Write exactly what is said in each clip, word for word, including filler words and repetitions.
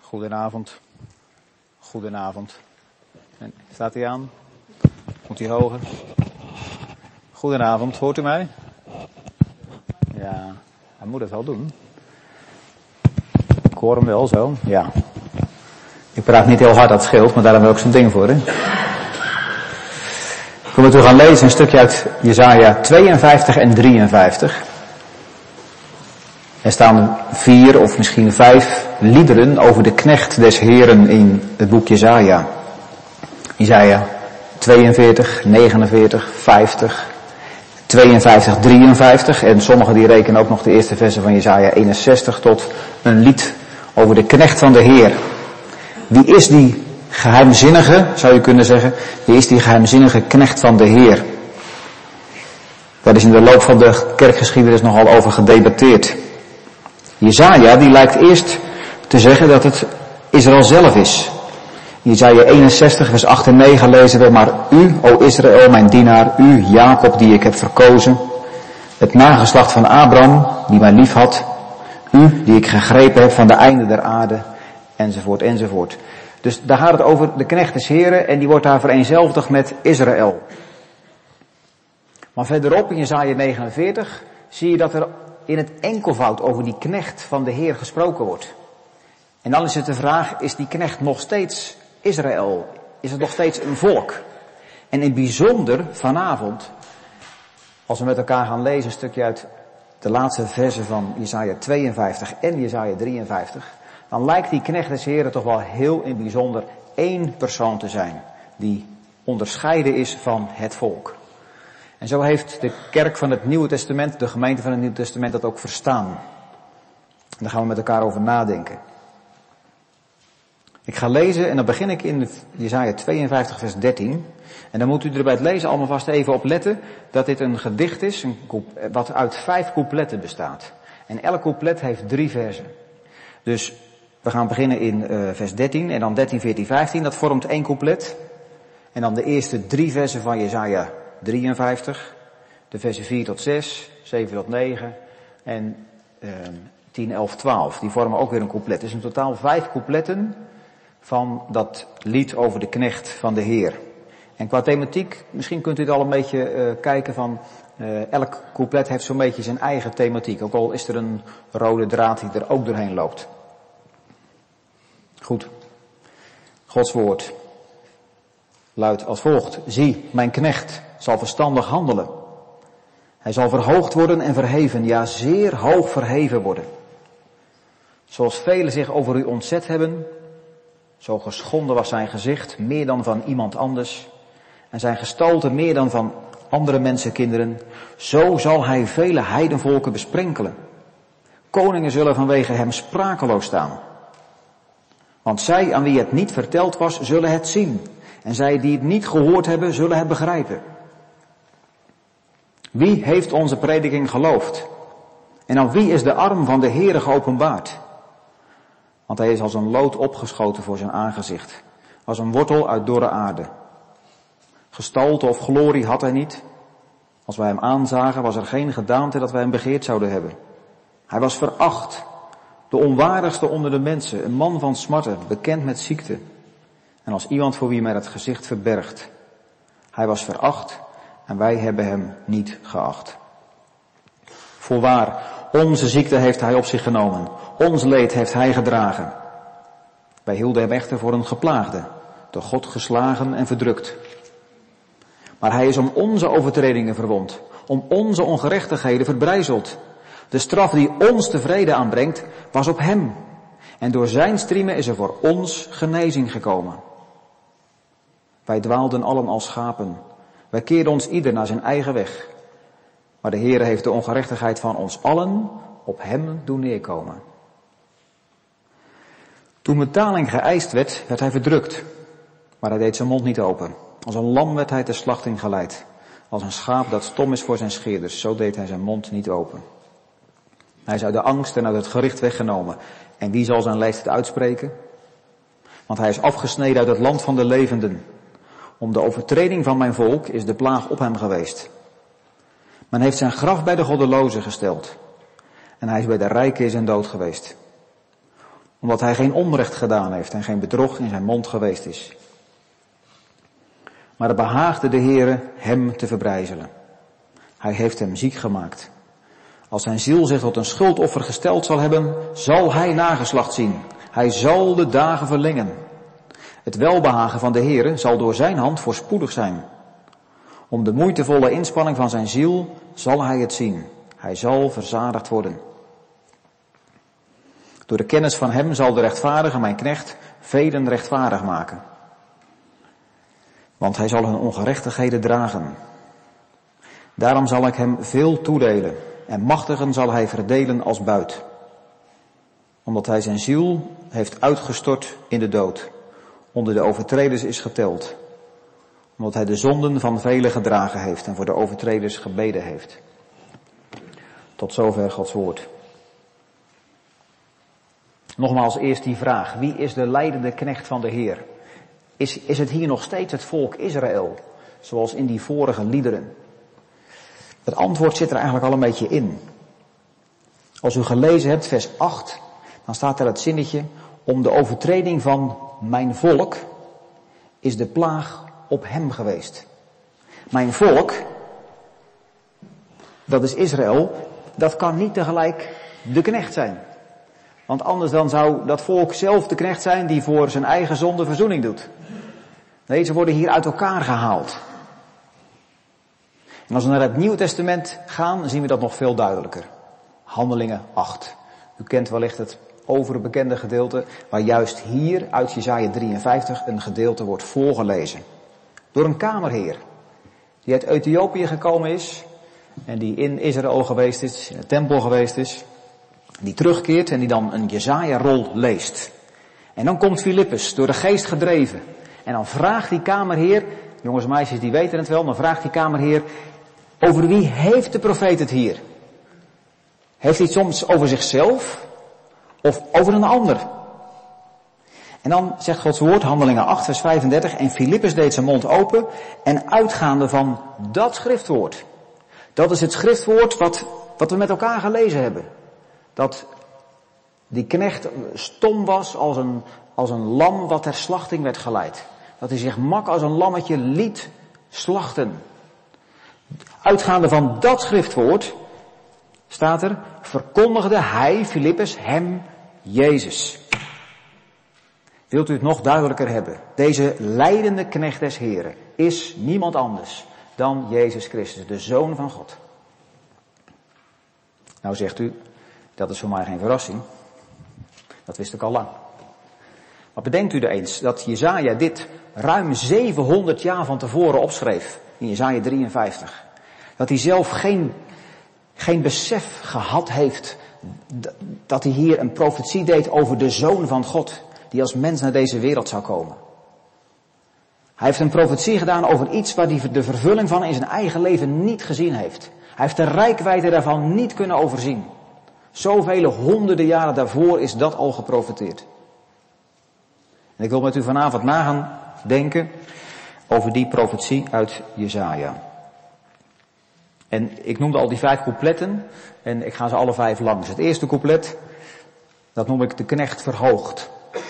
Goedenavond. Goedenavond. En staat hij aan? Moet hij hoger? Goedenavond, hoort u mij? Ja, hij moet het wel doen. Ik hoor hem wel zo, ja. Ik praat niet heel hard, dat scheelt, maar daarom heb ik zo'n ding voor, hè. We moeten gaan lezen een stukje uit Jesaja tweeënvijftig en drieënvijftig. Er staan vier of misschien vijf liederen over de knecht des Heren in het boek Jesaja. Jesaja tweeënveertig, negenenveertig, vijftig, tweeënvijftig, drieënvijftig. En sommigen die rekenen ook nog de eerste versen van Jesaja eenenzestig tot een lied over de knecht van de Heer. Wie is die geheimzinnige, zou je kunnen zeggen, wie is die geheimzinnige knecht van de Heer? Daar is in de loop van de kerkgeschiedenis nogal over gedebatteerd. Jesaja die lijkt eerst te zeggen dat het Israël zelf is. Jesaja eenenzestig vers acht en negen lezen we: maar u, o Israël, mijn dienaar, u, Jacob, die ik heb verkozen, het nageslacht van Abraham, die mij lief had, u, die ik gegrepen heb van de einde der aarde, enzovoort, enzovoort. Dus daar gaat het over de knecht des Heren en die wordt daar vereenzelvigd met Israël. Maar verderop in Jesaja negenenveertig zie je dat er in het enkelvoud over die knecht van de Heer gesproken wordt. En dan is het de vraag, is die knecht nog steeds Israël? Is het nog steeds een volk? En in bijzonder vanavond, als we met elkaar gaan lezen een stukje uit de laatste versen van Jesaja tweeënvijftig en Jesaja drieënvijftig, dan lijkt die knecht des Heren toch wel heel in bijzonder één persoon te zijn, die onderscheiden is van het volk. En zo heeft de kerk van het Nieuwe Testament, de gemeente van het Nieuwe Testament, dat ook verstaan. En daar gaan we met elkaar over nadenken. Ik ga lezen en dan begin ik in Jesaja tweeënvijftig vers dertien. En dan moet u er bij het lezen allemaal vast even op letten dat dit een gedicht is, een couplet, wat uit vijf coupletten bestaat. En elk couplet heeft drie versen. Dus we gaan beginnen in uh, vers dertien en dan dertien, veertien, vijftien. Dat vormt één couplet. En dan de eerste drie versen van Jesaja drieënvijftig. De versen vier tot zes, zeven tot negen en uh, tien, elf, twaalf. Die vormen ook weer een couplet. Dus in totaal vijf coupletten van dat lied over de knecht van de Heer. En qua thematiek, misschien kunt u het al een beetje uh, kijken van, uh, elk couplet heeft zo'n beetje zijn eigen thematiek. Ook al is er een rode draad die er ook doorheen loopt. Goed. Gods woord luidt als volgt: zie, mijn knecht zal verstandig handelen. Hij zal verhoogd worden en verheven, ja zeer hoog verheven worden. Zoals velen zich over u ontzet hebben, zo geschonden was zijn gezicht meer dan van iemand anders en zijn gestalte meer dan van andere mensenkinderen. Zo zal hij vele heidenvolken besprenkelen. Koningen zullen vanwege hem sprakeloos staan. Want zij aan wie het niet verteld was, zullen het zien. En zij die het niet gehoord hebben, zullen het begrijpen. Wie heeft onze prediking geloofd? En aan wie is de arm van de Heere geopenbaard? Want hij is als een lood opgeschoten voor zijn aangezicht. Als een wortel uit dorre aarde. Gestalte of glorie had hij niet. Als wij hem aanzagen, was er geen gedaante dat wij hem begeerd zouden hebben. Hij was veracht. De onwaardigste onder de mensen, een man van smarten, bekend met ziekte. En als iemand voor wie men het gezicht verbergt. Hij was veracht en wij hebben hem niet geacht. Voorwaar, onze ziekte heeft hij op zich genomen. Ons leed heeft hij gedragen. Wij hielden hem echter voor een geplaagde, door God geslagen en verdrukt. Maar hij is om onze overtredingen verwond, om onze ongerechtigheden verbrijzeld. De straf die ons tevreden aanbrengt, was op hem. En door zijn striemen is er voor ons genezing gekomen. Wij dwaalden allen als schapen. Wij keerden ons ieder naar zijn eigen weg. Maar de Heere heeft de ongerechtigheid van ons allen op hem doen neerkomen. Toen betaling geëist werd, werd hij verdrukt. Maar hij deed zijn mond niet open. Als een lam werd hij ter slachting geleid. Als een schaap dat stom is voor zijn scheerders, zo deed hij zijn mond niet open. Hij is uit de angst en uit het gericht weggenomen. En wie zal zijn leeftijd uitspreken? Want hij is afgesneden uit het land van de levenden. Om de overtreding van mijn volk is de plaag op hem geweest. Men heeft zijn graf bij de goddelozen gesteld. En hij is bij de rijken in zijn dood geweest. Omdat hij geen onrecht gedaan heeft en geen bedrog in zijn mond geweest is. Maar het behaagde de Heere hem te verbrijzelen. Hij heeft hem ziek gemaakt. Als zijn ziel zich tot een schuldoffer gesteld zal hebben, zal hij nageslacht zien. Hij zal de dagen verlengen. Het welbehagen van de Heere zal door zijn hand voorspoedig zijn. Om de moeitevolle inspanning van zijn ziel zal hij het zien. Hij zal verzadigd worden. Door de kennis van hem zal de rechtvaardige, mijn knecht, velen rechtvaardig maken. Want hij zal hun ongerechtigheden dragen. Daarom zal ik hem veel toedelen en machtigen zal hij verdelen als buit. Omdat hij zijn ziel heeft uitgestort in de dood. Onder de overtreders is geteld. Omdat hij de zonden van velen gedragen heeft en voor de overtreders gebeden heeft. Tot zover Gods woord. Nogmaals eerst die vraag. Wie is de leidende knecht van de Heer? Is, is het hier nog steeds het volk Israël? Zoals in die vorige liederen. Het antwoord zit er eigenlijk al een beetje in. Als u gelezen hebt vers acht, dan staat er het zinnetje. Om de overtreding van mijn volk is de plaag op hem geweest. Mijn volk, dat is Israël, dat kan niet tegelijk de knecht zijn. Want anders dan zou dat volk zelf de knecht zijn die voor zijn eigen zonde verzoening doet. Nee, ze worden hier uit elkaar gehaald. En als we naar het Nieuwe Testament gaan, zien we dat nog veel duidelijker. Handelingen acht. U kent wellicht het overbekende gedeelte, waar juist hier uit Jesaja drieënvijftig een gedeelte wordt voorgelezen. Door een kamerheer, die uit Ethiopië gekomen is, en die in Israël geweest is, in de tempel geweest is, die terugkeert en die dan een Jesaja-rol leest. En dan komt Filippus, door de geest gedreven, en dan vraagt die kamerheer, jongens en meisjes die weten het wel, dan vraagt die kamerheer, over wie heeft de profeet het hier? Heeft hij het soms over zichzelf of over een ander? En dan zegt Gods woord, Handelingen acht vers vijfendertig, en Filippus deed zijn mond open en uitgaande van dat schriftwoord. Dat is het schriftwoord wat, wat we met elkaar gelezen hebben. Dat die knecht stom was als een, als een lam wat ter slachting werd geleid. Dat hij zich mak als een lammetje liet slachten. Uitgaande van dat schriftwoord staat er, verkondigde hij, Filippus, hem, Jezus. Wilt u het nog duidelijker hebben? Deze lijdende knecht des Heren is niemand anders dan Jezus Christus, de Zoon van God. Nou zegt u, dat is voor mij geen verrassing. Dat wist ik al lang. Maar bedenkt u er eens dat Jesaja dit ruim zevenhonderd jaar van tevoren opschreef. In Jesaja drieënvijftig. Dat hij zelf geen, geen besef gehad heeft dat hij hier een profetie deed over de Zoon van God. Die als mens naar deze wereld zou komen. Hij heeft een profetie gedaan over iets waar hij de vervulling van in zijn eigen leven niet gezien heeft. Hij heeft de reikwijdte daarvan niet kunnen overzien. Zoveel honderden jaren daarvoor is dat al geprofeteerd. En ik wil met u vanavond na gaan denken over die profetie uit Jesaja. En ik noemde al die vijf coupletten en ik ga ze alle vijf langs. Het eerste couplet, dat noem ik de knecht verhoogd.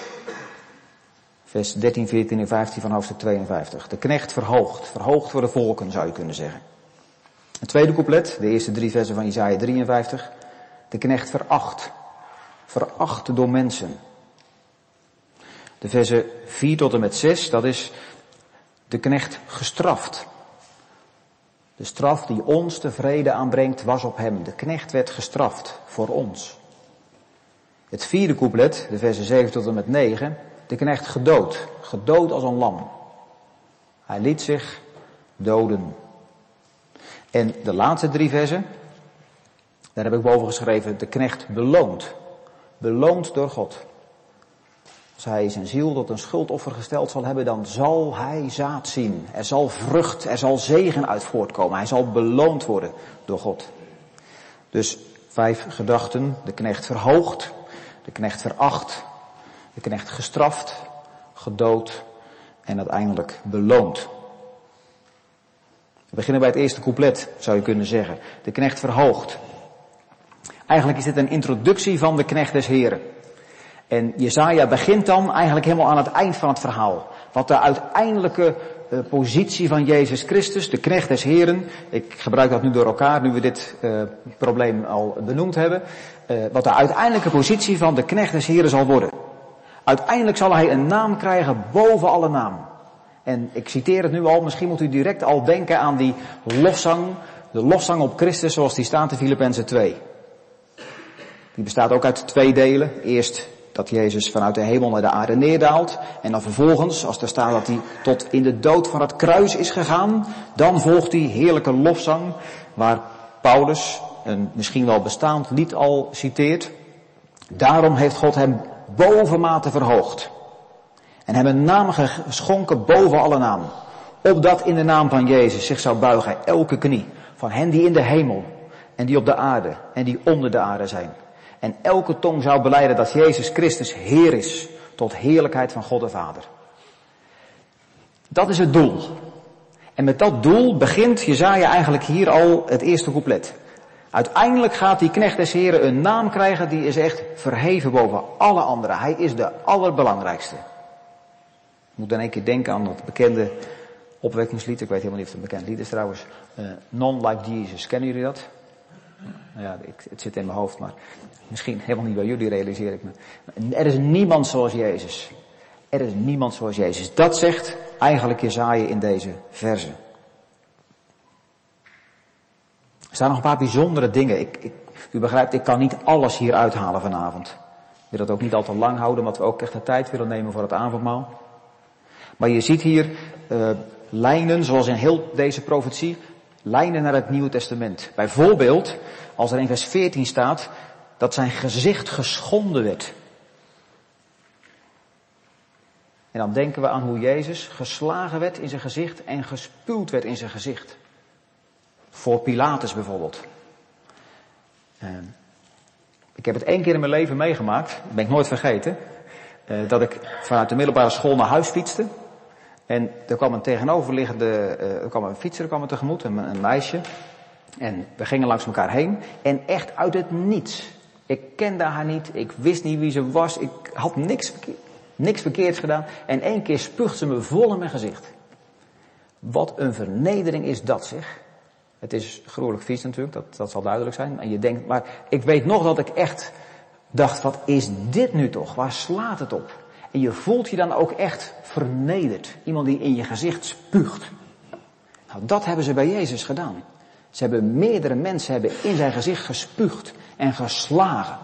Vers dertien, veertien en vijftien van hoofdstuk tweeënvijftig. De knecht verhoogd. Verhoogd voor de volken, zou je kunnen zeggen. Het tweede couplet, de eerste drie versen van Jesaja drieënvijftig. De knecht veracht. Veracht door mensen. De versen vier tot en met zes, dat is de knecht gestraft. De straf die ons de vrede aanbrengt was op hem. De knecht werd gestraft voor ons. Het vierde couplet, de versen zeven tot en met negen. De knecht gedood. Gedood als een lam. Hij liet zich doden. En de laatste drie versen, daar heb ik boven geschreven, de knecht beloond. Beloond door God. Als hij zijn ziel tot een schuldoffer gesteld zal hebben, dan zal hij zaad zien. Er zal vrucht, er zal zegen uit voortkomen. Hij zal beloond worden door God. Dus vijf gedachten. De knecht verhoogd, de knecht veracht, de knecht gestraft, gedood en uiteindelijk beloond. We beginnen bij het eerste couplet, zou je kunnen zeggen. De knecht verhoogd. Eigenlijk is dit een introductie van de knecht des Heren. En Jesaja begint dan eigenlijk helemaal aan het eind van het verhaal. Wat de uiteindelijke uh, positie van Jezus Christus, de knecht des Heren, ik gebruik dat nu door elkaar, nu we dit uh, probleem al benoemd hebben, uh, wat de uiteindelijke positie van de knecht des Heren zal worden. Uiteindelijk zal hij een naam krijgen boven alle naam. En ik citeer het nu al, misschien moet u direct al denken aan die lofzang, de lofzang op Christus zoals die staat in Filippenzen twee. Die bestaat ook uit twee delen. Eerst dat Jezus vanuit de hemel naar de aarde neerdaalt. En dan vervolgens, als er staat dat hij tot in de dood van het kruis is gegaan, dan volgt die heerlijke lofzang waar Paulus een misschien wel bestaand lied al citeert. Daarom heeft God hem bovenmate verhoogd. En hem een naam geschonken boven alle naam. Opdat in de naam van Jezus zich zou buigen elke knie. Van hen die in de hemel en die op de aarde en die onder de aarde zijn. En elke tong zou belijden dat Jezus Christus Heer is. Tot heerlijkheid van God de Vader. Dat is het doel. En met dat doel begint Jesaja eigenlijk hier al het eerste couplet. Uiteindelijk gaat die knecht des Heren een naam krijgen die is echt verheven boven alle anderen. Hij is de allerbelangrijkste. Ik moet dan een keer denken aan dat bekende opwekkingslied. Ik weet helemaal niet of het een bekend lied is trouwens. Uh, None Like Jesus. Kennen jullie dat? Ja, ik, het zit in mijn hoofd, maar misschien helemaal niet bij jullie, realiseer ik me. Er is niemand zoals Jezus. Er is niemand zoals Jezus. Dat zegt eigenlijk Jesaja in deze verse. Er staan nog een paar bijzondere dingen. Ik, ik, u begrijpt, ik kan niet alles hier uithalen vanavond. Ik wil dat ook niet al te lang houden, omdat we ook echt de tijd willen nemen voor het avondmaal. Maar je ziet hier uh, lijnen, zoals in heel deze profetie, lijnen naar het Nieuwe Testament. Bijvoorbeeld, als er in vers veertien staat, dat zijn gezicht geschonden werd. En dan denken we aan hoe Jezus geslagen werd in zijn gezicht en gespuwd werd in zijn gezicht. Voor Pilatus bijvoorbeeld. Uh, ik heb het één keer in mijn leven meegemaakt, dat ben ik nooit vergeten, uh, dat ik vanuit de middelbare school naar huis fietste. En er kwam een tegenoverliggende, uh, er kwam een fietser kwam me tegemoet, een, een meisje. En we gingen langs elkaar heen. En echt uit het niets. Ik kende haar niet, ik wist niet wie ze was, ik had niks, verkeerd, niks verkeerds gedaan. En één keer spuugt ze me vol in mijn gezicht. Wat een vernedering is dat, zeg. Het is gruwelijk vies natuurlijk, dat, dat zal duidelijk zijn. En je denkt, maar ik weet nog dat ik echt dacht, wat is dit nu toch? Waar slaat het op? En je voelt je dan ook echt vernederd. Iemand die in je gezicht spuugt. Nou, dat hebben ze bij Jezus gedaan. Ze hebben meerdere mensen hebben in zijn gezicht gespuugd en geslagen.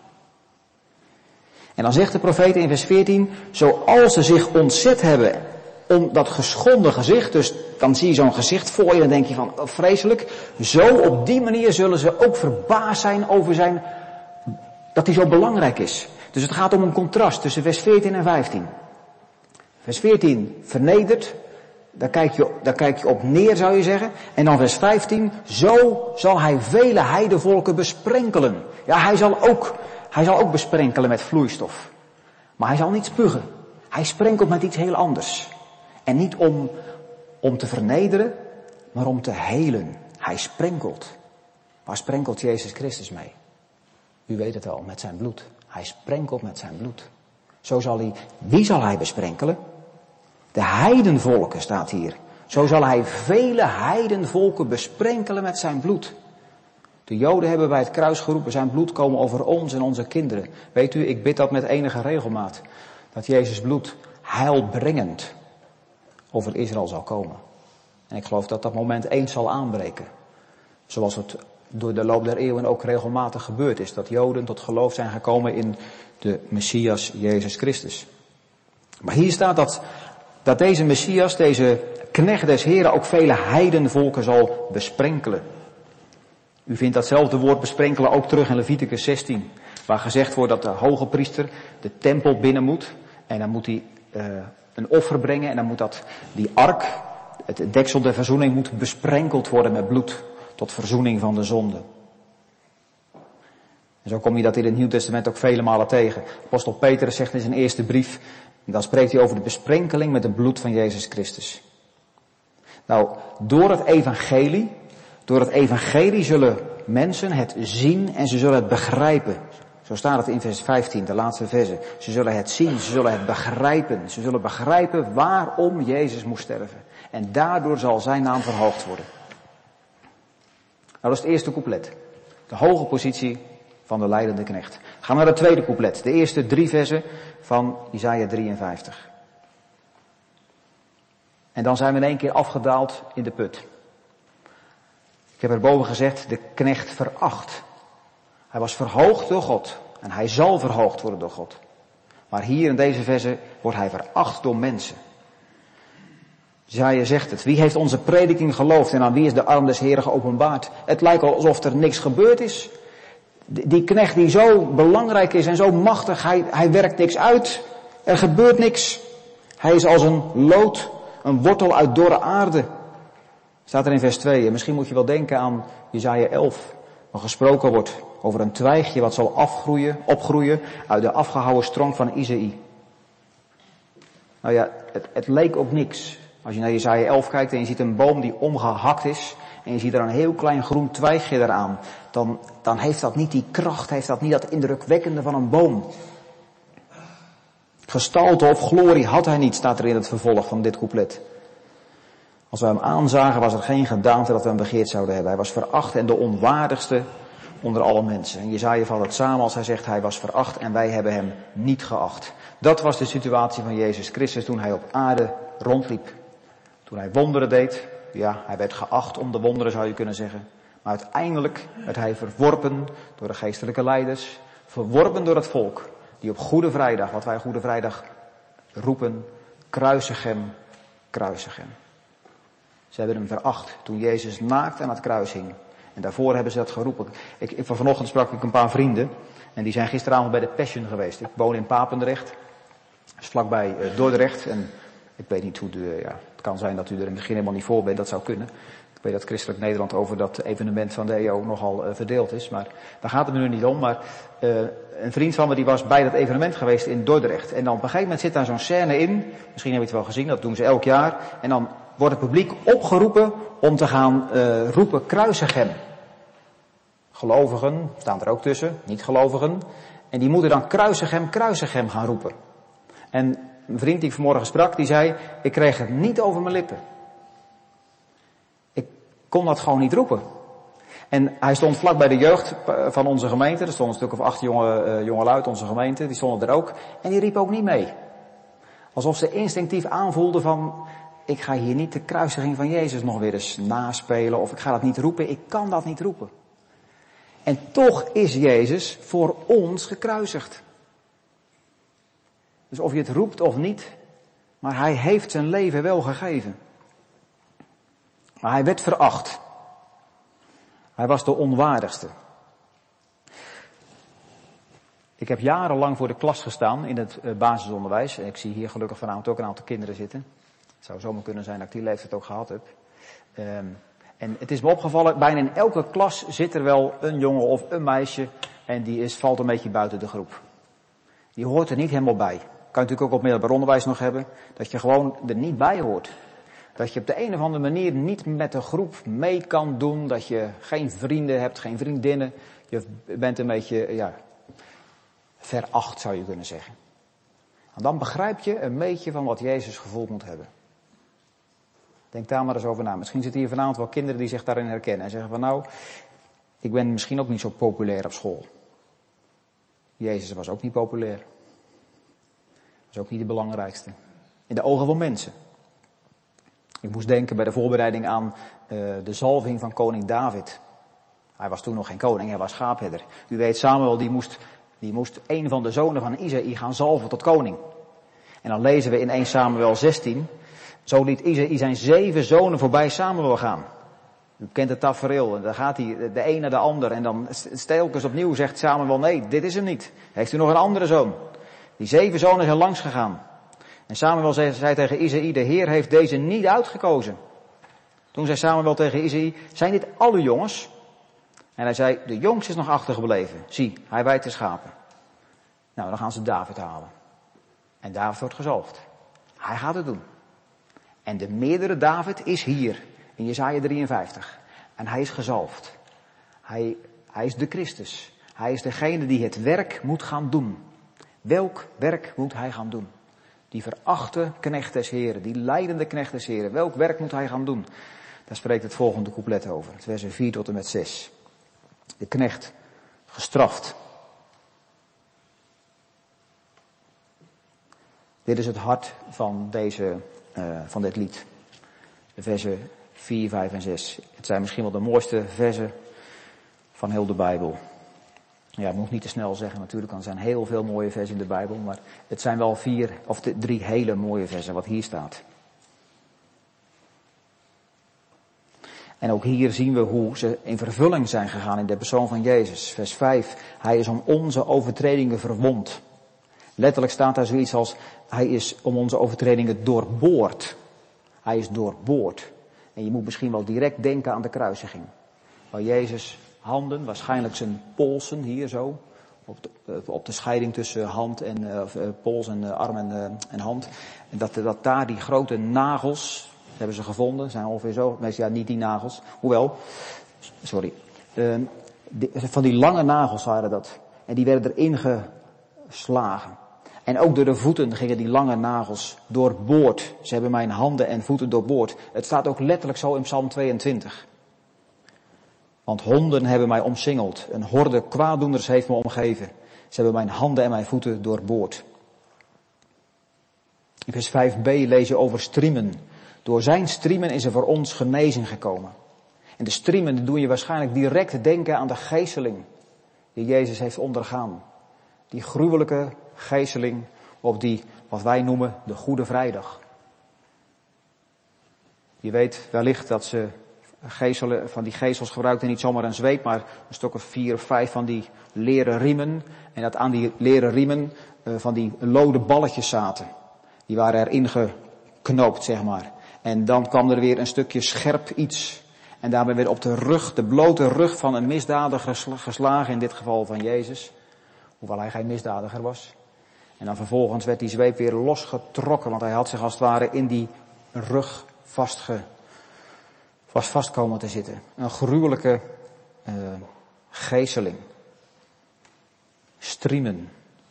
En dan zegt de profeet in vers veertien, zoals ze zich ontzet hebben om dat geschonden gezicht, dus dan zie je zo'n gezicht voor je en dan denk je van, oh, vreselijk. Zo op die manier zullen ze ook verbaasd zijn over zijn, dat hij zo belangrijk is. Dus het gaat om een contrast tussen vers veertien en vijftien. Vers veertien, vernederd, daar kijk je, daar kijk je op neer zou je zeggen. En dan vers vijftien, zo zal hij vele heidevolken besprenkelen. Ja, hij zal ook, hij zal ook besprenkelen met vloeistof. Maar hij zal niet spugen. Hij sprenkelt met iets heel anders. En niet om, om te vernederen, maar om te helen. Hij sprenkelt. Waar sprenkelt Jezus Christus mee? U weet het al, met zijn bloed. Hij sprenkelt met zijn bloed. Zo zal hij, wie zal hij besprenkelen? De heidenvolken staat hier. Zo zal hij vele heidenvolken besprenkelen met zijn bloed. De Joden hebben bij het kruis geroepen, zijn bloed komen over ons en onze kinderen. Weet u, ik bid dat met enige regelmaat. Dat Jezus bloed heilbrengend over Israël zal komen. En ik geloof dat dat moment eens zal aanbreken. Zoals het door de loop der eeuwen ook regelmatig gebeurd is. Dat Joden tot geloof zijn gekomen in de Messias Jezus Christus. Maar hier staat dat, dat deze Messias, deze knecht des Heren, ook vele heidenvolken zal besprenkelen. U vindt datzelfde woord besprenkelen ook terug in Leviticus zestien. Waar gezegd wordt dat de hoge priester de tempel binnen moet. En dan moet hij uh, een offer brengen. En dan moet dat, die ark, het deksel der verzoening, moet besprenkeld worden met bloed. Tot verzoening van de zonde. En zo kom je dat in het Nieuw Testament ook vele malen tegen. Apostel Petrus zegt in zijn eerste brief, dan spreekt hij over de besprenkeling met het bloed van Jezus Christus. Nou, door het evangelie, door het evangelie zullen mensen het zien en ze zullen het begrijpen. Zo staat het in vers vijftien, de laatste verse. Ze zullen het zien, ze zullen het begrijpen. Ze zullen begrijpen waarom Jezus moest sterven. En daardoor zal zijn naam verhoogd worden. Nou, dat is het eerste couplet. De hoge positie van de lijdende knecht. Gaan we naar het tweede couplet. De eerste drie versen van Jesaja drieënvijftig. En dan zijn we in één keer afgedaald in de put. Ik heb erboven gezegd, de knecht veracht. Hij was verhoogd door God. En hij zal verhoogd worden door God. Maar hier in deze verse wordt hij veracht door mensen. Jesaja zegt het. Wie heeft onze prediking geloofd en aan wie is de arm des Heeren geopenbaard? Het lijkt alsof er niks gebeurd is. Die knecht die zo belangrijk is en zo machtig, hij, hij werkt niks uit. Er gebeurt niks. Hij is als een lood, een wortel uit dorre aarde. Staat er in vers twee. En misschien moet je wel denken aan Jesaja elf. Waar gesproken wordt over een twijgje wat zal afgroeien, opgroeien uit de afgehouwen stronk van Isaïe. Nou ja, het, het leek ook niks. Als je naar Jesaja elf kijkt en je ziet een boom die omgehakt is en je ziet er een heel klein groen twijgje eraan, dan, dan heeft dat niet die kracht, heeft dat niet dat indrukwekkende van een boom. Gestalte of glorie had hij niet, staat er in het vervolg van dit couplet. Als we hem aanzagen was er geen gedaante dat we hem begeerd zouden hebben. Hij was veracht en de onwaardigste onder alle mensen. En Jesaja valt het samen als hij zegt hij was veracht en wij hebben hem niet geacht. Dat was de situatie van Jezus Christus toen hij op aarde rondliep. Toen hij wonderen deed, ja, hij werd geacht om de wonderen zou je kunnen zeggen. Maar uiteindelijk werd hij verworpen door de geestelijke leiders, verworpen door het volk, die op Goede Vrijdag, wat wij Goede Vrijdag roepen, kruisig hem, kruisig hem. Ze hebben hem veracht toen Jezus naakt aan het kruis hing. En daarvoor hebben ze dat geroepen. Ik, ik, vanochtend sprak ik een paar vrienden en die zijn gisteravond bij de Passion geweest. Ik woon in Papendrecht, dat is vlakbij uh, Dordrecht en ik weet niet hoe de, ja, het kan zijn dat u er in het begin helemaal niet voor bent, dat zou kunnen. Ik weet dat Christelijk Nederland over dat evenement van de E O nogal uh, verdeeld is, maar daar gaat het me nu niet om. Maar uh, een vriend van me die was bij dat evenement geweest in Dordrecht. En dan op een gegeven moment zit daar zo'n scène in, misschien heb je het wel gezien, dat doen ze elk jaar. En dan wordt het publiek opgeroepen om te gaan uh, roepen kruisig hem. Gelovigen staan er ook tussen, niet-gelovigen. En die moeten dan kruisig hem, kruisig hem gaan roepen. En een vriend die ik vanmorgen sprak, die zei, ik kreeg het niet over mijn lippen. Ik kon dat gewoon niet roepen. En hij stond vlak bij de jeugd van onze gemeente. Er stonden een stuk of acht jonge, uh, jongelui uit onze gemeente. Die stonden er ook. En die riepen ook niet mee. Alsof ze instinctief aanvoelden van, ik ga hier niet de kruisiging van Jezus nog weer eens naspelen. Of ik ga dat niet roepen. Ik kan dat niet roepen. En toch is Jezus voor ons gekruisigd. Dus of je het roept of niet, maar hij heeft zijn leven wel gegeven. Maar hij werd veracht. Hij was de onwaardigste. Ik heb jarenlang voor de klas gestaan in het basisonderwijs. En ik zie hier gelukkig vanavond ook een aantal kinderen zitten. Het zou zomaar kunnen zijn dat ik die leeftijd ook gehad heb. Um, en het is me opgevallen, bijna in elke klas zit er wel een jongen of een meisje en die is, valt een beetje buiten de groep. Die hoort er niet helemaal bij. Kan je natuurlijk ook op middelbaar onderwijs nog hebben, dat je gewoon er niet bij hoort. Dat je op de een of andere manier niet met de groep mee kan doen, dat je geen vrienden hebt, geen vriendinnen. Je bent een beetje, ja, veracht zou je kunnen zeggen. En dan begrijp je een beetje van wat Jezus gevoeld moet hebben. Denk daar maar eens over na. Misschien zitten hier vanavond wel kinderen die zich daarin herkennen en zeggen van nou, ik ben misschien ook niet zo populair op school. Jezus was ook niet populair. Was ook niet de belangrijkste. In de ogen van mensen. Ik moest denken bij de voorbereiding aan uh, de zalving van koning David. Hij was toen nog geen koning, hij was schaapherder. U weet, Samuel die moest, die moest een van de zonen van Isaïe gaan zalven tot koning. En dan lezen we in eerste Samuel zestien. Zo liet Isaïe zijn zeven zonen voorbij Samuel gaan. U kent het tafereel. Dan gaat hij de een naar de ander. En dan telkens opnieuw zegt Samuel, nee, dit is hem niet. Heeft u nog een andere zoon? Die zeven zonen zijn langs gegaan. En Samuel zei, zei tegen Isaïe, de Heer heeft deze niet uitgekozen. Toen zei Samuel tegen Isaïe, zijn dit alle jongens? En hij zei, de jongste is nog achtergebleven. Zie, hij weidt de schapen. Nou, dan gaan ze David halen. En David wordt gezalfd. Hij gaat het doen. En de meerdere David is hier, in Jesaja drieënvijftig. En hij is gezalfd. Hij, hij is de Christus. Hij is degene die het werk moet gaan doen. Welk werk moet hij gaan doen? Die verachte knecht des Heren, die lijdende knecht des Heren. Welk werk moet hij gaan doen? Daar spreekt het volgende couplet over. Versen vier tot en met zes. De knecht gestraft. Dit is het hart van deze, uh, van dit lied. De versen vier, vijf en zes. Het zijn misschien wel de mooiste versen van heel de Bijbel. Ja, ik moet niet te snel zeggen natuurlijk, want er zijn heel veel mooie versen in de Bijbel. Maar het zijn wel vier of de, drie hele mooie versen wat hier staat. En ook hier zien we hoe ze in vervulling zijn gegaan in de persoon van Jezus. Vers vijf. Hij is om onze overtredingen verwond. Letterlijk staat daar zoiets als, hij is om onze overtredingen doorboord. Hij is doorboord. En je moet misschien wel direct denken aan de kruisiging. Waar Jezus handen, waarschijnlijk zijn polsen hier zo. Op de, op de scheiding tussen hand en, uh, pols en uh, arm en, uh, en hand. En dat, dat daar die grote nagels, hebben ze gevonden, zijn ongeveer zo. Meestal ja, niet die nagels. Hoewel, sorry. Uh, die, van die lange nagels waren dat. En die werden erin geslagen. En ook door de voeten gingen die lange nagels doorboord. Ze hebben mijn handen en voeten doorboord. Het staat ook letterlijk zo in Psalm tweeëntwintig. Want honden hebben mij omsingeld. Een horde kwaaddoeners heeft me omgeven. Ze hebben mijn handen en mijn voeten doorboord. In vers vijf b lees je over striemen. Door zijn striemen is er voor ons genezing gekomen. En de striemen doen je waarschijnlijk direct denken aan de geeseling die Jezus heeft ondergaan. Die gruwelijke geeseling op die, wat wij noemen, de Goede Vrijdag. Je weet wellicht dat ze gezelen, van die gezels gebruikten niet zomaar een zweep, maar een stuk of vier of vijf van die leren riemen. En dat aan die leren riemen uh, van die lode balletjes zaten. Die waren erin geknoopt, zeg maar. En dan kwam er weer een stukje scherp iets. En daarbij werd op de rug, de blote rug van een misdadiger geslagen, in dit geval van Jezus. Hoewel hij geen misdadiger was. En dan vervolgens werd die zweep weer losgetrokken, want hij had zich als het ware in die rug vastge, vast vast komen te zitten. Een gruwelijke uh, geeseling. Striemen.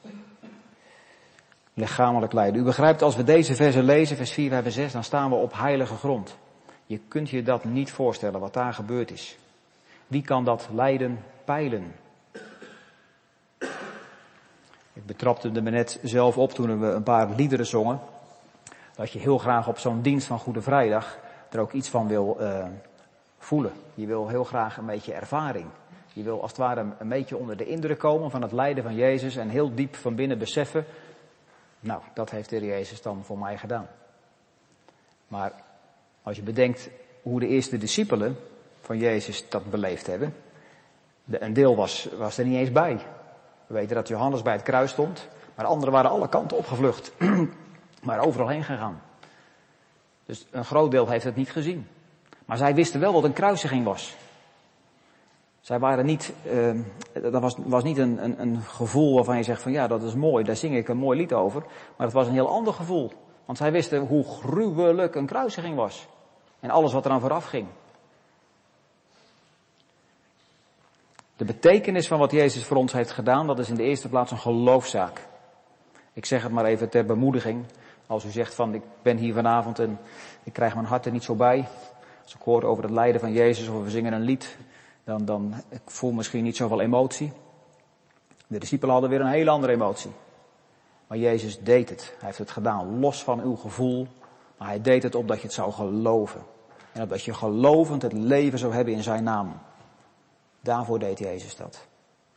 Lichamelijk lijden. U begrijpt, als we deze versen lezen, vers vier, vijf en zes, dan staan we op heilige grond. Je kunt je dat niet voorstellen, wat daar gebeurd is. Wie kan dat lijden peilen? Ik betrapte me net zelf op toen we een paar liederen zongen. Dat je heel graag op zo'n dienst van Goede Vrijdag er ook iets van wil uh, voelen. Je wil heel graag een beetje ervaring. Je wil als het ware een beetje onder de indruk komen van het lijden van Jezus en heel diep van binnen beseffen. Nou, dat heeft de Heer Jezus dan voor mij gedaan. Maar als je bedenkt hoe de eerste discipelen van Jezus dat beleefd hebben. De, een deel was, was er niet eens bij. We weten dat Johannes bij het kruis stond. Maar de anderen waren alle kanten opgevlucht. Maar overal heen gegaan. Dus een groot deel heeft het niet gezien. Maar zij wisten wel wat een kruisiging was. Zij waren niet, uh, dat was, was niet een, een, een gevoel waarvan je zegt van ja, dat is mooi, daar zing ik een mooi lied over. Maar het was een heel ander gevoel. Want zij wisten hoe gruwelijk een kruisiging was. En alles wat eraan vooraf ging. De betekenis van wat Jezus voor ons heeft gedaan, dat is in de eerste plaats een geloofszaak. Ik zeg het maar even ter bemoediging. Als u zegt van ik ben hier vanavond en ik krijg mijn hart er niet zo bij. Als ik hoor over het lijden van Jezus of we zingen een lied, dan, dan ik voel misschien niet zoveel emotie. De discipelen hadden weer een hele andere emotie. Maar Jezus deed het. Hij heeft het gedaan los van uw gevoel. Maar hij deed het opdat je het zou geloven. En opdat je gelovend het leven zou hebben in zijn naam. Daarvoor deed Jezus dat.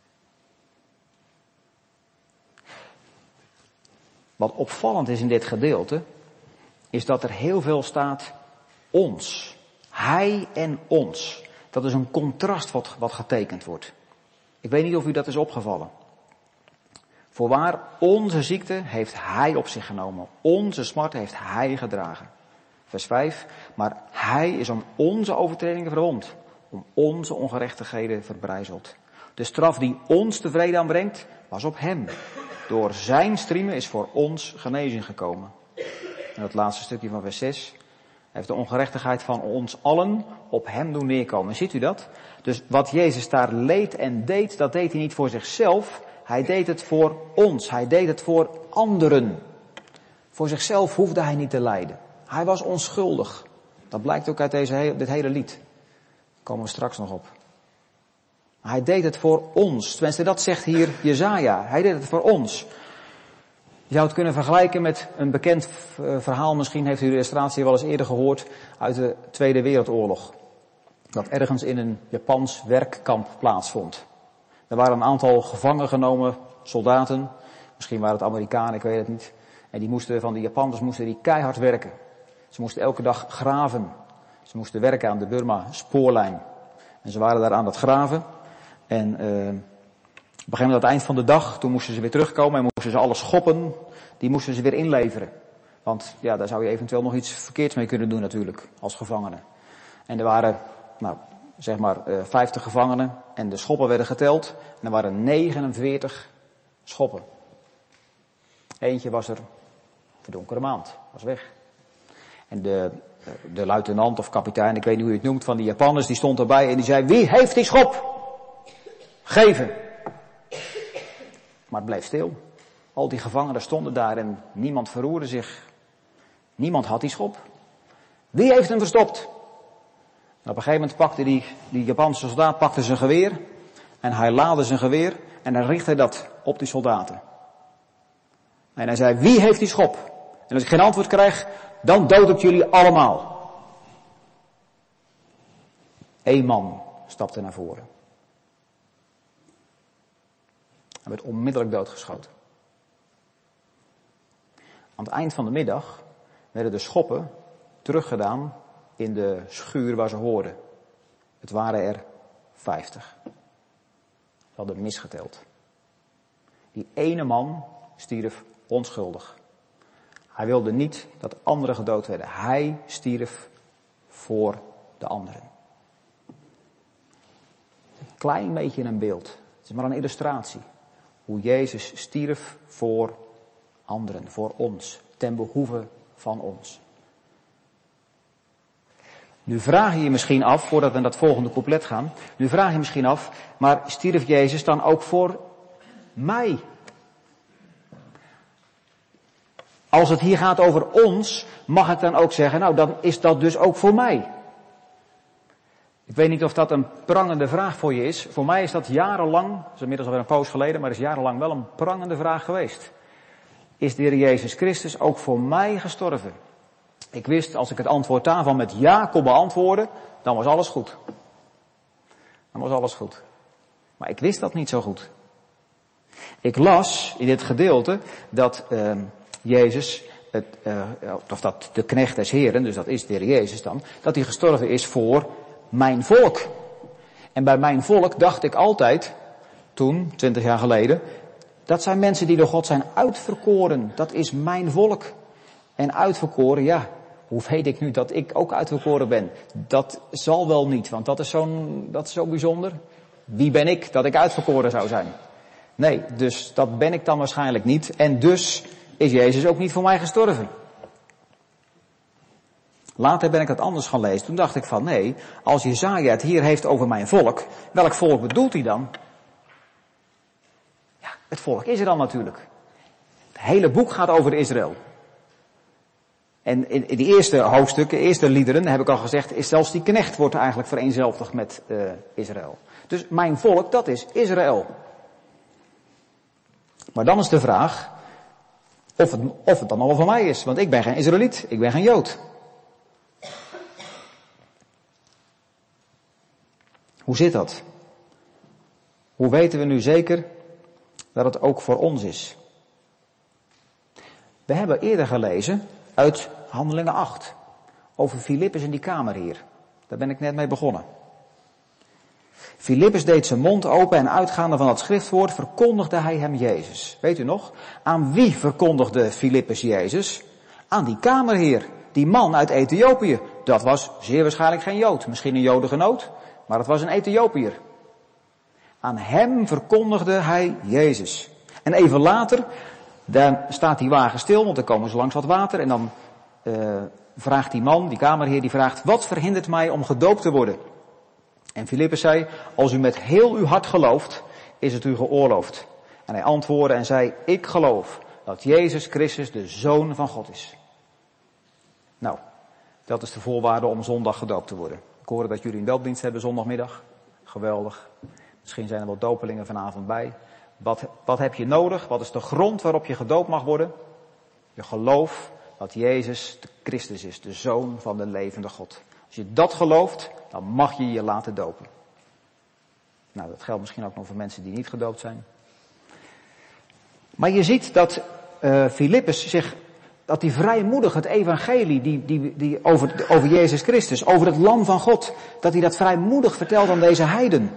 Wat opvallend is in dit gedeelte, is dat er heel veel staat ons. Hij en ons. Dat is een contrast wat, wat getekend wordt. Ik weet niet of u dat is opgevallen. Voorwaar, onze ziekte heeft hij op zich genomen. Onze smart heeft hij gedragen. Vers vijf. Maar hij is om onze overtredingen verwond. Om onze ongerechtigheden verbrijzeld. De straf die ons tevreden aanbrengt, was op hem. Door zijn striemen is voor ons genezing gekomen. En dat laatste stukje van vers zes. heeft de ongerechtigheid van ons allen op hem doen neerkomen. Ziet u dat? Dus wat Jezus daar leed en deed, dat deed hij niet voor zichzelf. Hij deed het voor ons. Hij deed het voor anderen. Voor zichzelf hoefde hij niet te lijden. Hij was onschuldig. Dat blijkt ook uit deze, dit hele lied. Daar komen we straks nog op. Hij deed het voor ons. Tenminste, dat zegt hier Jesaja. Hij deed het voor ons. Je zou het kunnen vergelijken met een bekend verhaal. Misschien heeft u de illustratie wel eens eerder gehoord uit de Tweede Wereldoorlog. Dat ergens in een Japans werkkamp plaatsvond. Er waren een aantal gevangen genomen soldaten. Misschien waren het Amerikanen, ik weet het niet. En die moesten, van de Japanners moesten die keihard werken. Ze moesten elke dag graven. Ze moesten werken aan de Burma-spoorlijn. En ze waren daar aan het graven. En uh, op een gegeven moment aan het eind van de dag, toen moesten ze weer terugkomen en moesten ze alle schoppen, die moesten ze weer inleveren. Want ja, daar zou je eventueel nog iets verkeerds mee kunnen doen natuurlijk, als gevangene. En er waren, nou, zeg maar, uh, vijftig gevangenen en de schoppen werden geteld. En er waren negenenveertig schoppen. Eentje was er de donkere maand, was weg. En de, de luitenant of kapitein, ik weet niet hoe je het noemt, van die Japanners, die stond erbij en die zei, wie heeft die schop? Geven. Maar het bleef stil. Al die gevangenen stonden daar en niemand verroerde zich. Niemand had die schop. Wie heeft hem verstopt? En op een gegeven moment pakte die, die Japanse soldaat pakte zijn geweer. En hij laadde zijn geweer en hij richtte dat op die soldaten. En hij zei, wie heeft die schop? En als ik geen antwoord krijg, dan dood ik jullie allemaal. Eén man stapte naar voren. Hij werd onmiddellijk doodgeschoten. Aan het eind van de middag werden de schoppen teruggedaan in de schuur waar ze hoorden. Het waren er vijftig. Ze hadden misgeteld. Die ene man stierf onschuldig. Hij wilde niet dat anderen gedood werden. Hij stierf voor de anderen. Een klein beetje een beeld. Het is maar een illustratie. Hoe Jezus stierf voor anderen, voor ons, ten behoeve van ons. Nu vraag je je misschien af, voordat we naar dat volgende couplet gaan, nu vraag je je misschien af, maar stierf Jezus dan ook voor mij? Als het hier gaat over ons, mag ik dan ook zeggen, nou dan is dat dus ook voor mij. Ik weet niet of dat een prangende vraag voor je is. Voor mij is dat jarenlang, dat is inmiddels alweer een poos geleden, maar is jarenlang wel een prangende vraag geweest. Is de Heer Jezus Christus ook voor mij gestorven? Ik wist, als ik het antwoord daarvan met ja kon beantwoorden, dan was alles goed. Dan was alles goed. Maar ik wist dat niet zo goed. Ik las in dit gedeelte dat uh, Jezus, het, uh, of dat de knecht des Heren, dus dat is de Heer Jezus dan, dat hij gestorven is voor mijn volk. En bij mijn volk dacht ik altijd, toen, twintig jaar geleden, dat zijn mensen die door God zijn uitverkoren. Dat is mijn volk. En uitverkoren, ja, hoe weet ik nu dat ik ook uitverkoren ben? Dat zal wel niet, want dat is zo'n, dat is zo bijzonder. Wie ben ik dat ik uitverkoren zou zijn? Nee, dus dat ben ik dan waarschijnlijk niet. En dus is Jezus ook niet voor mij gestorven. Later ben ik het anders gaan lezen. Toen dacht ik van nee, als Jesaja het hier heeft over mijn volk, welk volk bedoelt hij dan? Ja, het volk Israël natuurlijk. Het hele boek gaat over Israël. En in de eerste hoofdstukken, eerste liederen, heb ik al gezegd, is zelfs die knecht wordt eigenlijk vereenzelvigd met uh, Israël. Dus mijn volk, dat is Israël. Maar dan is de vraag of het, of het dan al van mij is. Want ik ben geen Israëliet, ik ben geen Jood. Hoe zit dat? Hoe weten we nu zeker dat het ook voor ons is? We hebben eerder gelezen uit Handelingen acht. Over Filippus in die kamer hier. Daar ben ik net mee begonnen. Filippus deed zijn mond open en uitgaande van het schriftwoord verkondigde hij hem Jezus. Weet u nog? Aan wie verkondigde Filippus Jezus? Aan die kamerheer. Die man uit Ethiopië. Dat was zeer waarschijnlijk geen Jood. Misschien een Jodengenoot. Maar het was een Ethiopiër. Aan hem verkondigde hij Jezus. En even later, daar staat die wagen stil, want er komen zo langs wat water. En dan uh, vraagt die man, die kamerheer, die vraagt, wat verhindert mij om gedoopt te worden? En Filippus zei, als u met heel uw hart gelooft, is het u geoorloofd. En hij antwoordde en zei, ik geloof dat Jezus Christus de Zoon van God is. Nou, dat is de voorwaarde om zondag gedoopt te worden. Ik hoorde dat jullie een doopdienst hebben zondagmiddag. Geweldig. Misschien zijn er wel dopelingen vanavond bij. Wat, wat heb je nodig? Wat is de grond waarop je gedoopt mag worden? Je geloof dat Jezus de Christus is, de Zoon van de levende God. Als je dat gelooft, dan mag je je laten dopen. Nou, dat geldt misschien ook nog voor mensen die niet gedoopt zijn. Maar je ziet dat uh, Filippus zich, dat hij vrijmoedig het evangelie die, die, die over, over Jezus Christus, over het lam van God, dat hij dat vrijmoedig vertelt aan deze heiden.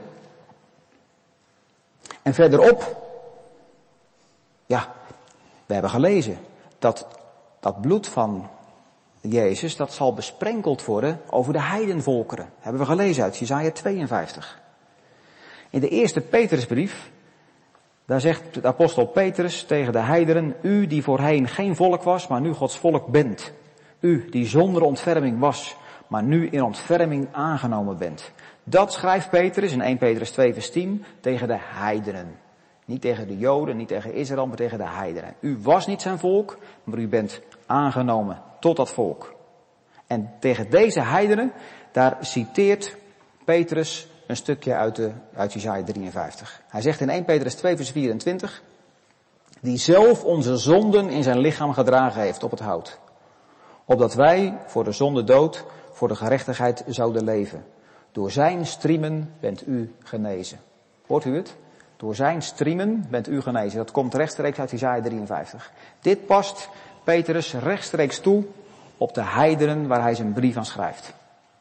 En verderop, ja, we hebben gelezen dat dat bloed van Jezus, dat zal besprenkeld worden over de heidenvolkeren. Hebben we gelezen uit Jesaja tweeënvijftig. In de eerste Petrusbrief, daar zegt de apostel Petrus tegen de heidenen, u die voorheen geen volk was, maar nu Gods volk bent. U die zonder ontferming was, maar nu in ontferming aangenomen bent. Dat schrijft Petrus in eerste Petrus twee vers tien tegen de heidenen. Niet tegen de Joden, niet tegen Israël, maar tegen de heidenen. U was niet zijn volk, maar u bent aangenomen tot dat volk. En tegen deze heidenen, daar citeert Petrus een stukje uit, de, uit Jesaja drieënvijftig. Hij zegt in eerste Petrus twee vers vierentwintig, die zelf onze zonden in zijn lichaam gedragen heeft op het hout. Opdat wij voor de zonde dood, voor de gerechtigheid zouden leven. Door zijn striemen bent u genezen. Hoort u het? Door zijn striemen bent u genezen. Dat komt rechtstreeks uit Jesaja drieënvijftig. Dit past Petrus rechtstreeks toe op de heidenen waar hij zijn brief aan schrijft.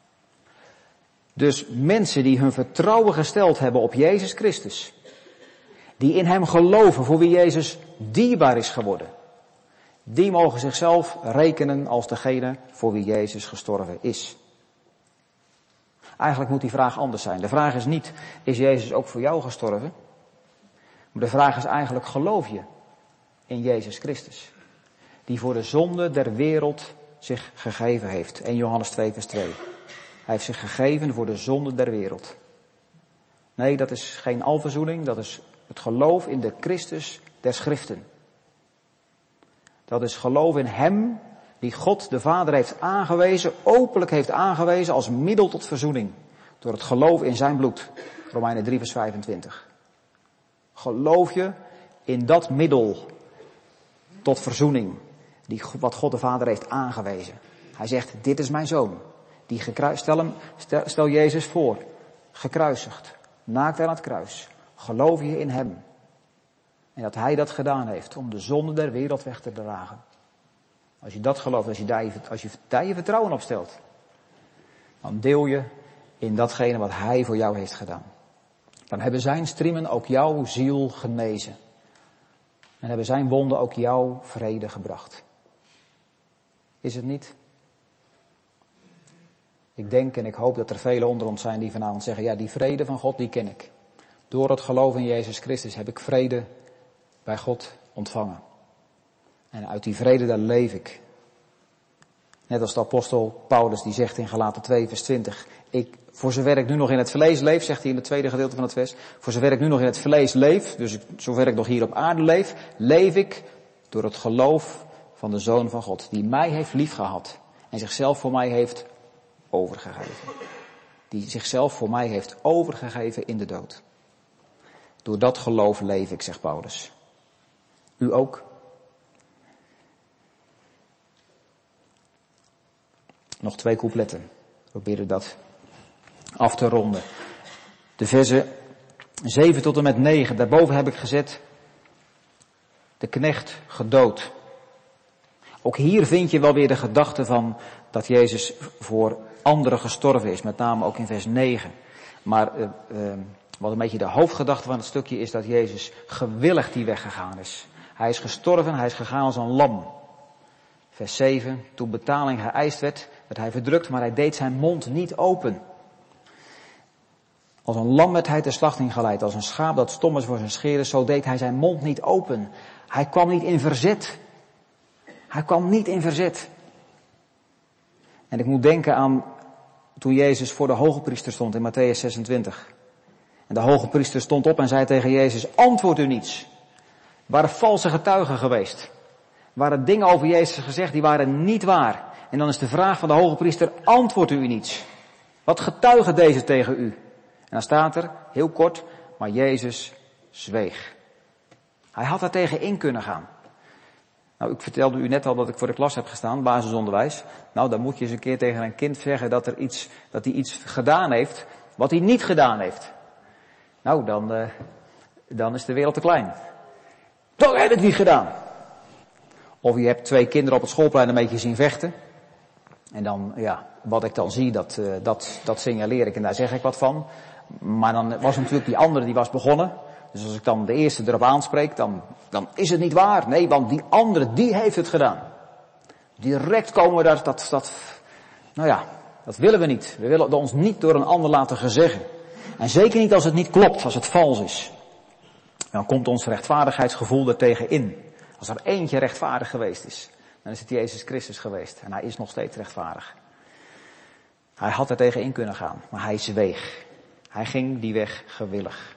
Dus mensen die hun vertrouwen gesteld hebben op Jezus Christus, die in hem geloven voor wie Jezus dierbaar is geworden, die mogen zichzelf rekenen als degene voor wie Jezus gestorven is. Eigenlijk moet die vraag anders zijn. De vraag is niet, is Jezus ook voor jou gestorven? Maar de vraag is eigenlijk, geloof je in Jezus Christus? Die voor de zonde der wereld zich gegeven heeft. eerste Johannes twee vers twee. Hij heeft zich gegeven voor de zonde der wereld. Nee, dat is geen alverzoening, dat is het geloof in de Christus der Schriften. Dat is geloof in hem die God de Vader heeft aangewezen, openlijk heeft aangewezen als middel tot verzoening. Door het geloof in zijn bloed. Romeinen drie vers vijfentwintig. Geloof je in dat middel tot verzoening, die, wat God de Vader heeft aangewezen. Hij zegt, dit is mijn zoon. Die gekruist, stel, hem, stel, stel Jezus voor, gekruisigd, naakt aan het kruis. Geloof je in hem. En dat hij dat gedaan heeft om de zonde der wereld weg te dragen. Als je dat gelooft, als je daar je, als je daar je vertrouwen op stelt, dan deel je in datgene wat hij voor jou heeft gedaan. Dan hebben zijn striemen ook jouw ziel genezen. En hebben zijn wonden ook jouw vrede gebracht. Is het niet? Ik denk en ik hoop dat er velen onder ons zijn die vanavond zeggen, ja, die vrede van God, die ken ik. Door het geloof in Jezus Christus heb ik vrede bij God ontvangen. En uit die vrede, daar leef ik. Net als de apostel Paulus die zegt in Galaten twee vers twintig. Ik, voor zover ik nu nog in het vlees leef, zegt hij in het tweede gedeelte van het vers. Voor zover ik nu nog in het vlees leef, dus zover ik nog hier op aarde leef, leef ik door het geloof van de Zoon van God. Die mij heeft liefgehad en zichzelf voor mij heeft overgegeven. Die zichzelf voor mij heeft overgegeven in de dood. Door dat geloof leef ik, zegt Paulus. U ook? Nog twee coupletten. Proberen dat af te ronden. De versen zeven tot en met negen. Daarboven heb ik gezet de knecht gedood. Ook hier vind je wel weer de gedachte van dat Jezus voor anderen gestorven is. Met name ook in vers negen. Maar uh, uh, wat een beetje de hoofdgedachte van het stukje is dat Jezus gewillig die weg gegaan is. Hij is gestorven, hij is gegaan als een lam. Vers zeven, toen betaling geëist werd, werd hij verdrukt, maar hij deed zijn mond niet open. Als een lam werd hij ter slachting geleid, als een schaap dat stom is voor zijn scheren, zo deed hij zijn mond niet open. Hij kwam niet in verzet. Hij kwam niet in verzet. En ik moet denken aan toen Jezus voor de hogepriester stond in Matthäus zesentwintig. En de hogepriester stond op en zei tegen Jezus, antwoord u niets. Er waren valse getuigen geweest. Er waren dingen over Jezus gezegd, die waren niet waar. En dan is de vraag van de hogepriester, antwoordt u niets? Wat getuigen deze tegen u? En dan staat er, heel kort, maar Jezus zweeg. Hij had er tegen in kunnen gaan. Nou, ik vertelde u net al dat ik voor de klas heb gestaan, basisonderwijs. Nou, dan moet je eens een keer tegen een kind zeggen dat er iets, dat hij iets gedaan heeft, wat hij niet gedaan heeft. Nou, dan, uh, dan is de wereld te klein. Toch heb ik het niet gedaan. Of je hebt twee kinderen op het schoolplein een beetje zien vechten. En dan, ja, wat ik dan zie, dat, uh, dat, dat signaleer ik en daar zeg ik wat van. Maar dan was natuurlijk die andere, die was begonnen. Dus als ik dan de eerste erop aanspreek, dan, dan is het niet waar. Nee, want die andere, die heeft het gedaan. Direct komen we daar, dat, dat, nou ja, dat willen we niet. We willen ons niet door een ander laten gezeggen. En zeker niet als het niet klopt, als het vals is. Dan komt ons rechtvaardigheidsgevoel er tegen in. Als er eentje rechtvaardig geweest is, dan is het Jezus Christus geweest. En hij is nog steeds rechtvaardig. Hij had er tegen in kunnen gaan, maar hij zweeg. Hij ging die weg gewillig.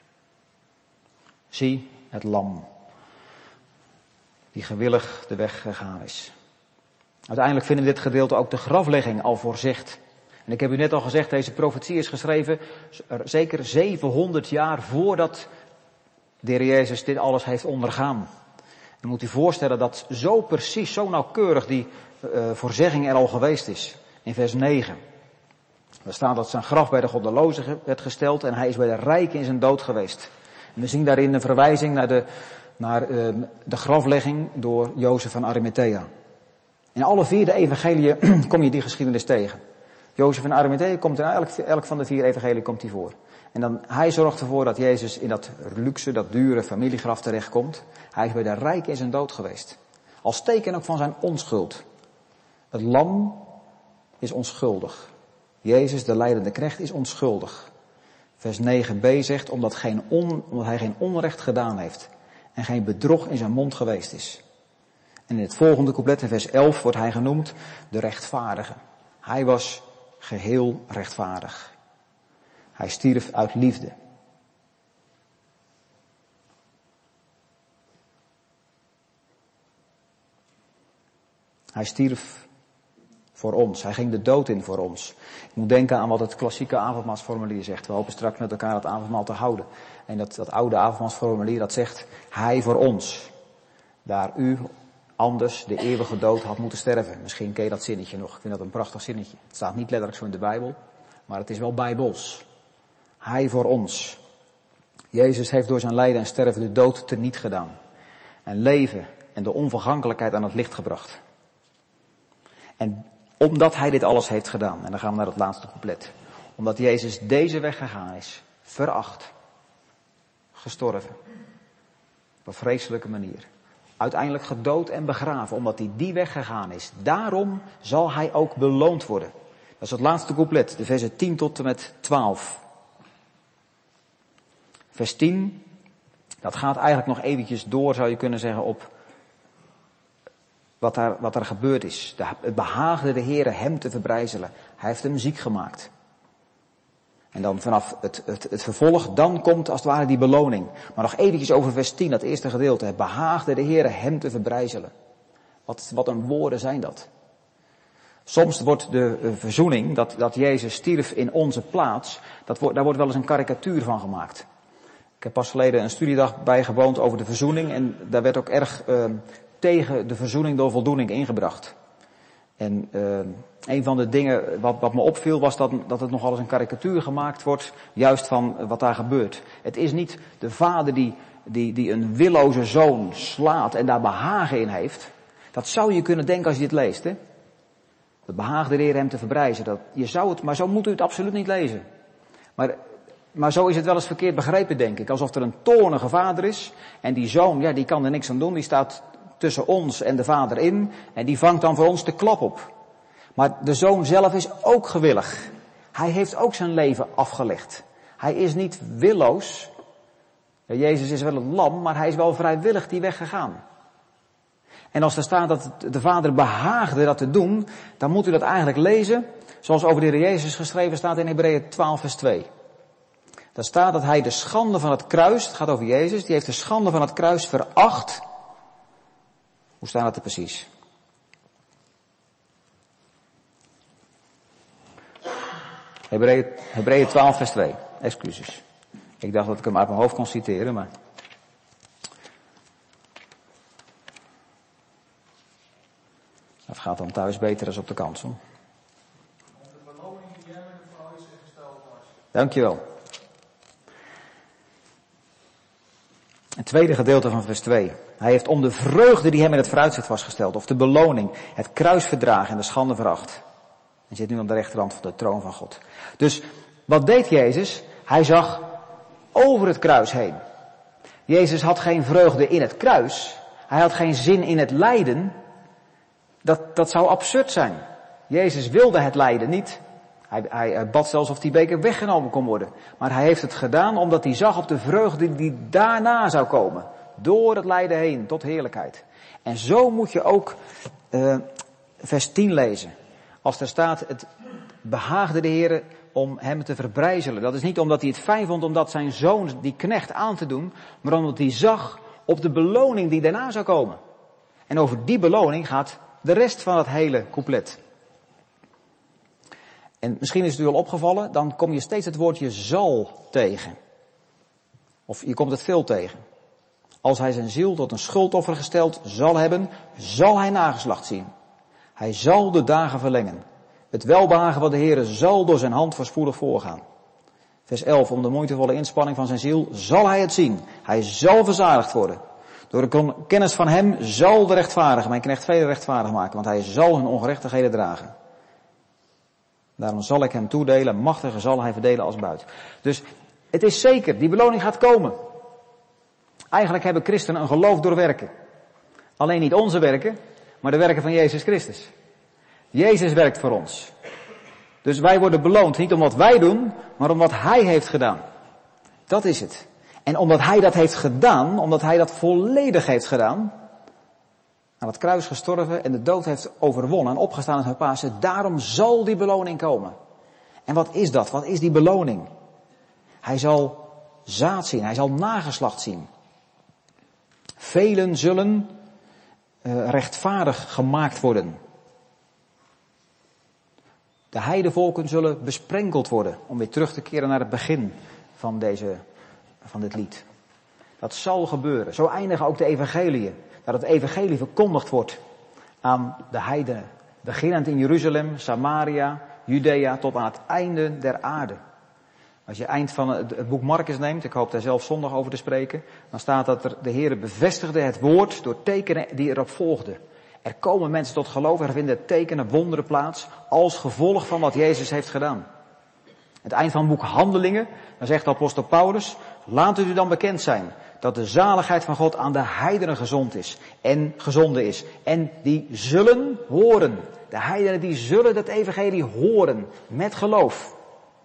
Zie het lam, die gewillig de weg gegaan is. Uiteindelijk vinden we dit gedeelte ook de graflegging al voorzegd. En ik heb u net al gezegd, deze profetie is geschreven zeker zevenhonderd jaar voordat de Heer Jezus dit alles heeft ondergaan. Dan moet u voorstellen dat zo precies, zo nauwkeurig die uh, voorzegging er al geweest is. In vers negen. Er staat dat zijn graf bij de goddelozen werd gesteld en hij is bij de rijken in zijn dood geweest. En we zien daarin een verwijzing naar de, naar, uh, de graflegging door Jozef van Arimathea. In alle vier de evangeliën kom je die geschiedenis tegen. Jozef van Arimathea komt in elk, elk van de vier evangeliën komt hij voor. En dan, hij zorgt ervoor dat Jezus in dat luxe, dat dure familiegraf terechtkomt. Hij is bij de rijken in zijn dood geweest. Als teken ook van zijn onschuld. Het lam is onschuldig. Jezus, de lijdende knecht, is onschuldig. Vers negen b zegt, omdat, geen on, omdat hij geen onrecht gedaan heeft. En geen bedrog in zijn mond geweest is. En in het volgende couplet, in vers elf, wordt hij genoemd de rechtvaardige. Hij was geheel rechtvaardig. Hij stierf uit liefde. Hij stierf voor ons. Hij ging de dood in voor ons. Ik moet denken aan wat het klassieke avondmaalsformulier zegt. We hopen straks met elkaar het avondmaal te houden. En dat, dat oude avondmaalsformulier dat zegt, hij voor ons. Daar u anders de eeuwige dood had moeten sterven. Misschien ken je dat zinnetje nog. Ik vind dat een prachtig zinnetje. Het staat niet letterlijk zo in de Bijbel. Maar het is wel bijbels. Hij voor ons. Jezus heeft door zijn lijden en sterven de dood teniet gedaan. En leven en de onvergankelijkheid aan het licht gebracht. En omdat hij dit alles heeft gedaan, en dan gaan we naar het laatste couplet. Omdat Jezus deze weg gegaan is, veracht, gestorven. Op een vreselijke manier. Uiteindelijk gedood en begraven, omdat hij die weg gegaan is. Daarom zal hij ook beloond worden. Dat is het laatste couplet, de versen tien tot en met twaalf. Vers tien, dat gaat eigenlijk nog eventjes door, zou je kunnen zeggen, op wat er, wat er gebeurd is. De, het behaagde de Heere hem te verbrijzelen. Hij heeft hem ziek gemaakt. En dan vanaf het, het, het vervolg, dan komt als het ware die beloning. Maar nog eventjes over vers tien, dat eerste gedeelte. Het behaagde de Heere hem te verbrijzelen. Wat, wat een woorden zijn dat. Soms wordt de verzoening, dat, dat Jezus stierf in onze plaats, dat wordt, daar wordt wel eens een karikatuur van gemaakt. Ik heb pas geleden een studiedag bijgewoond over de verzoening en daar werd ook erg uh, tegen de verzoening door voldoening ingebracht. En uh, een van de dingen wat, wat me opviel was dat, dat het nogal eens een karikatuur gemaakt wordt, juist van wat daar gebeurt. Het is niet de vader die, die, die een willoze zoon slaat en daar behagen in heeft. Dat zou je kunnen denken als je dit leest, hè. Het behaagde de Heer hem te verbrijzen. Dat, je zou het, maar zo moet u het absoluut niet lezen. Maar, maar zo is het wel eens verkeerd begrepen, denk ik. Alsof er een toornige vader is. En die zoon, ja, die kan er niks aan doen. Die staat tussen ons en de vader in. En die vangt dan voor ons de klap op. Maar de zoon zelf is ook gewillig. Hij heeft ook zijn leven afgelegd. Hij is niet willoos. Ja, Jezus is wel een lam, maar hij is wel vrijwillig die weg gegaan. En als er staat dat de Vader behaagde dat te doen, dan moet u dat eigenlijk lezen zoals over de Heer Jezus geschreven staat in Hebreeën twaalf vers twee. Daar staat dat hij de schande van het kruis, het gaat over Jezus, die heeft de schande van het kruis veracht. Hoe staat het er precies? Hebreeën, Hebreeën twaalf vers twee, excuses. Ik dacht dat ik hem uit mijn hoofd kon citeren, maar... Dat gaat dan thuis beter als op de kansel. Om de beloning die jij met de vrouw is ingesteld was. Dankjewel. Het tweede gedeelte van vers twee. Hij heeft om de vreugde die hem in het vooruitzicht was gesteld, of de beloning, het kruis verdragen en de schande veracht. En zit nu aan de rechterhand van de troon van God. Dus wat deed Jezus? Hij zag over het kruis heen. Jezus had geen vreugde in het kruis. Hij had geen zin in het lijden. Dat, dat zou absurd zijn. Jezus wilde het lijden niet. Hij, hij, hij bad zelfs of die beker weggenomen kon worden. Maar hij heeft het gedaan omdat hij zag op de vreugde die daarna zou komen. Door het lijden heen, tot heerlijkheid. En zo moet je ook uh, vers tien lezen. Als er staat, het behaagde de Heer om hem te verbrijzelen. Dat is niet omdat hij het fijn vond om dat zijn zoon, die knecht, aan te doen. Maar omdat hij zag op de beloning die daarna zou komen. En over die beloning gaat de rest van het hele couplet. En misschien is het u al opgevallen, dan kom je steeds het woordje zal tegen. Of je komt het veel tegen. Als hij zijn ziel tot een schuldoffer gesteld zal hebben, zal hij nageslacht zien. Hij zal de dagen verlengen. Het welbehagen van de Heere zal door zijn hand voorspoedig voorgaan. Vers elf, om de moeitevolle inspanning van zijn ziel zal hij het zien. Hij zal verzadigd worden. Door de kennis van hem zal de rechtvaardige mijn knecht vele rechtvaardig maken, want hij zal hun ongerechtigheden dragen. Daarom zal ik hem toedelen, machtige zal hij verdelen als buit. Dus het is zeker, die beloning gaat komen. Eigenlijk hebben christenen een geloof door werken. Alleen niet onze werken, maar de werken van Jezus Christus. Jezus werkt voor ons. Dus wij worden beloond niet om wat wij doen, maar om wat hij heeft gedaan. Dat is het. En omdat hij dat heeft gedaan, omdat hij dat volledig heeft gedaan, aan het kruis gestorven en de dood heeft overwonnen en opgestaan uit Pasen, daarom zal die beloning komen. En wat is dat? Wat is die beloning? Hij zal zaad zien, hij zal nageslacht zien. Velen zullen uh, rechtvaardig gemaakt worden. De heidevolken zullen besprenkeld worden, om weer terug te keren naar het begin van deze, van dit lied. Dat zal gebeuren. Zo eindigen ook de evangeliën. Dat het evangelie verkondigd wordt aan de heidenen. Beginnend in Jeruzalem, Samaria, Judea, tot aan het einde der aarde. Als je eind van het, het boek Markus neemt, ik hoop daar zelf zondag over te spreken, dan staat dat er, de Heere bevestigde het woord door tekenen die erop volgden. Er komen mensen tot geloof, er vinden tekenen, wonderen plaats, als gevolg van wat Jezus heeft gedaan. Het eind van het boek Handelingen, dan zegt de apostel Paulus, laat het u dan bekend zijn dat de zaligheid van God aan de heidenen gezond is en gezonden is. En die zullen horen. De heidenen die zullen het evangelie horen met geloof.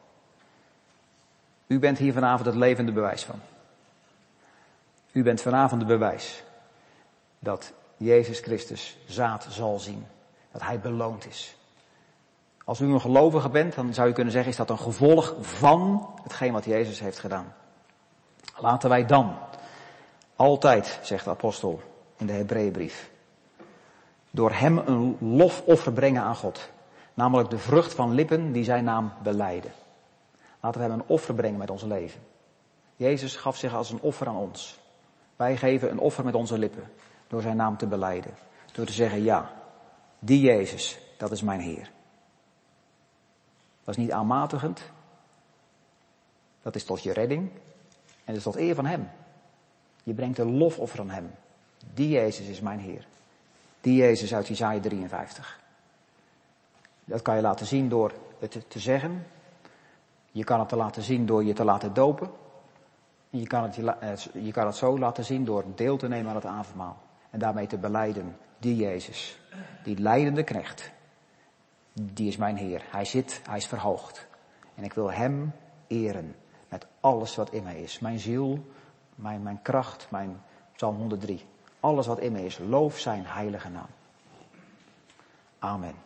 U bent hier vanavond het levende bewijs van. U bent vanavond het bewijs dat Jezus Christus zaad zal zien. Dat hij beloond is. Als u een gelovige bent, dan zou je kunnen zeggen, is dat een gevolg van hetgeen wat Jezus heeft gedaan. Laten wij dan altijd, zegt de apostel in de Hebreeënbrief, door hem een lofoffer brengen aan God. Namelijk de vrucht van lippen die zijn naam belijden. Laten we hem een offer brengen met ons leven. Jezus gaf zich als een offer aan ons. Wij geven een offer met onze lippen. Door zijn naam te belijden. Door te zeggen, ja, die Jezus, dat is mijn Heer. Dat is niet aanmatigend. Dat is tot je redding. En dat is tot eer van hem. Je brengt een lofoffer aan hem. Die Jezus is mijn Heer. Die Jezus uit Jesaja drieënvijftig. Dat kan je laten zien door het te zeggen. Je kan het te laten zien door je te laten dopen. En je kan het, je kan het zo laten zien door deel te nemen aan het avondmaal. En daarmee te belijden, die Jezus, die lijdende knecht, die is mijn Heer. Hij zit, hij is verhoogd. En ik wil hem eren met alles wat in mij is. Mijn ziel, mijn, mijn kracht, mijn Psalm honderddrie. Alles wat in me is, loof zijn heilige naam. Amen.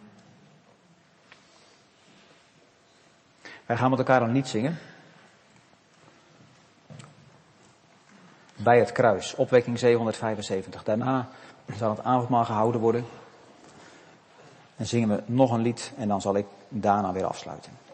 Wij gaan met elkaar een lied zingen. Bij het kruis, opwekking zevenhonderdvijfenzeventig. Daarna zal het avondmaal gehouden worden. En zingen we nog een lied en dan zal ik daarna weer afsluiten.